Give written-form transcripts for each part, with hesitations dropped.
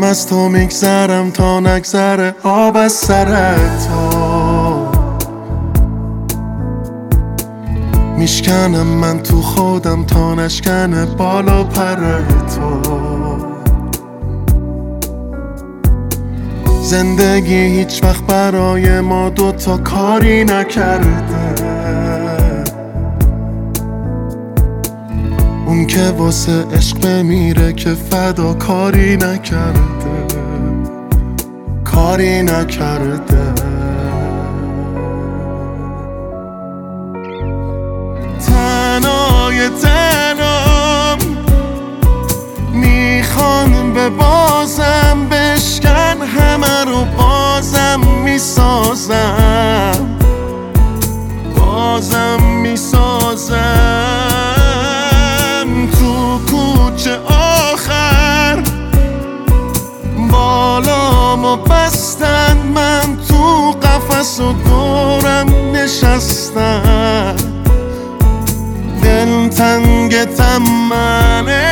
از تو میگذرم تا نگذره آب از سر تو. میشکنم من تو خودم تا نشکنه بالا پر تو. زندگی هیچ وقت برای ما دوتا کاری نکرده. اون که واسه عشق بمیره که فدا کاری نکرده، کاری نکرده. تنهای تنام میخوان به بازم بشکن، همه رو بازم میسازم، بازم میسازم. تو کوچه آخر بالامو بستن، من تو قفس و دورم نشستم. دل تنگ تمنه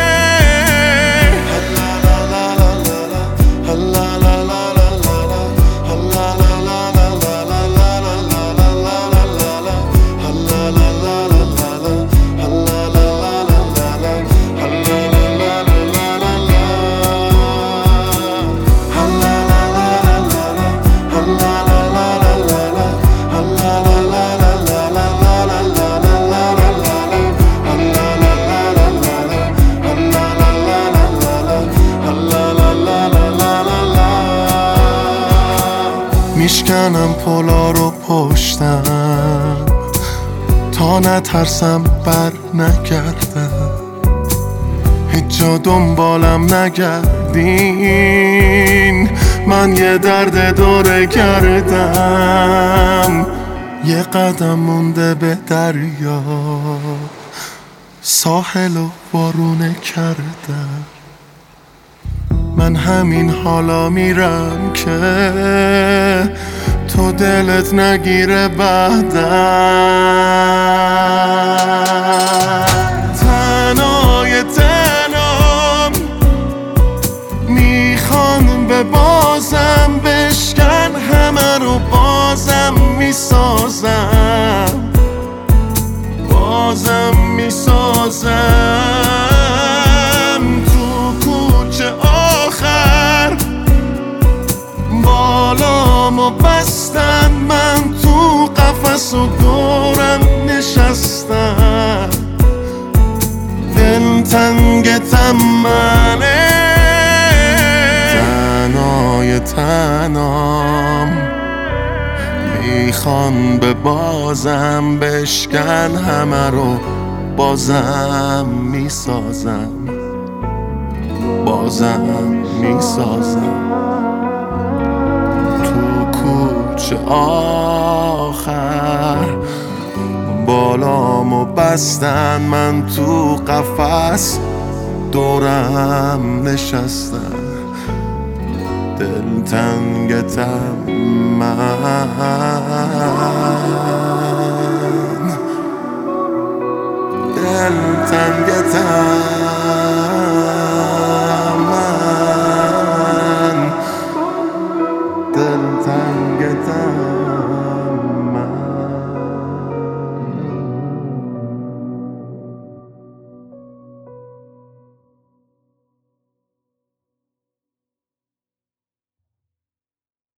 میشکنم پلا رو پشتم تا نترسم بر نگردم. هیچ جا دنبالم نگردین، من یه درد دوره کردم. یه قدم مونده به دریا، ساحل و وارونه کردم. من همین حالا میرم که تو دلت نگیره بعدم. تنهای تنام میخوان به بازم بشکن، همه رو بازم میسازم، بازم میسازم. بالامو بستن، من تو قفس و دورم نشستم. دل تنگ تمنه تنهای تنام میخوان به بازم بشکن، همه رو بازم میسازم، بازم میسازم. کوچه آخر بالامو بستن، من تو قفس دورم نشستم. دل تنگ دل تنگ